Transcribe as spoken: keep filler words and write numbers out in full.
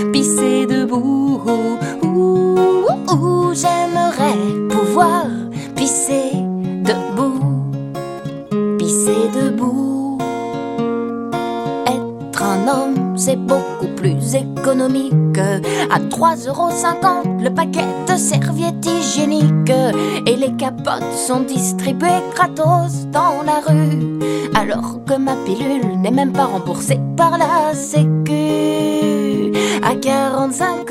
pisser debout. Ouh, ouh, ouh, j'aimerais pouvoir pisser debout, pisser debout. Être un homme, c'est beaucoup plus économique. À trois euros cinquante le paquet de serviettes hygiéniques. Et les capotes sont distribuées gratos dans la rue, alors que ma pilule n'est même pas remboursée par la sécu. À quarante-cinq